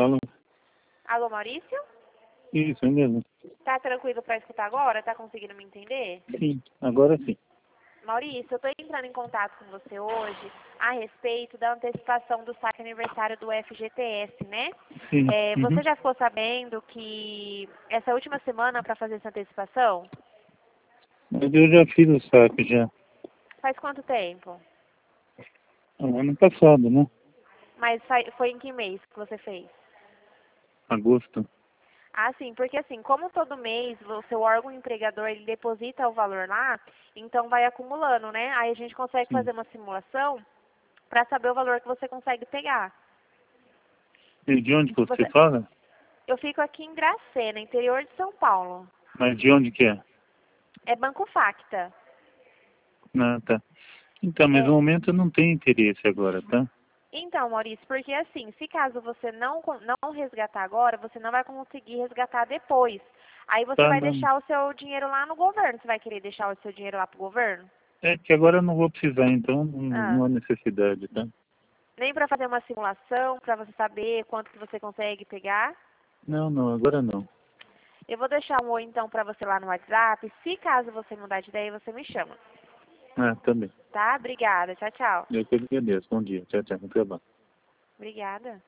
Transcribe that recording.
fala. Alô, Maurício? Isso, é mesmo. Tá tranquilo para escutar agora? Tá conseguindo me entender? Sim, agora sim. Maurício, eu tô entrando em contato com você hoje a respeito da antecipação do saque aniversário do FGTS, né? Sim. Você já ficou sabendo que essa última semana para fazer essa antecipação? Mas eu já fiz o saque já. Faz quanto tempo? Ano passado, né? Mas foi em que mês que você fez? Agosto. Ah, sim, porque assim, como todo mês o seu órgão empregador ele deposita o valor lá, então vai acumulando, né? Aí a gente consegue Sim. fazer uma simulação para saber o valor que você consegue pegar. E de onde que você Você- fala? Eu fico aqui em Dracena, interior de São Paulo. Mas de onde que é? É Banco Facta. Ah, tá. Então, mas no É, momento eu não tenho interesse agora, tá? então, Maurício, porque assim, se caso você não resgatar agora, você não vai conseguir resgatar depois. Aí você Tá, vai não. deixar o seu dinheiro lá no governo. Você vai querer deixar o seu dinheiro lá pro governo? É que agora eu não vou precisar, então Ah, não há necessidade, tá? nem para fazer uma simulação, para você saber quanto que você consegue pegar. Não, não, agora não. Eu vou deixar um oi então para você lá no WhatsApp. Se caso você mudar de ideia, você me chama. Ah, também. Tá? Obrigada. Tchau, tchau. Eu que agradeço. Bom dia. Tchau, tchau. Bom trabalho. Obrigada.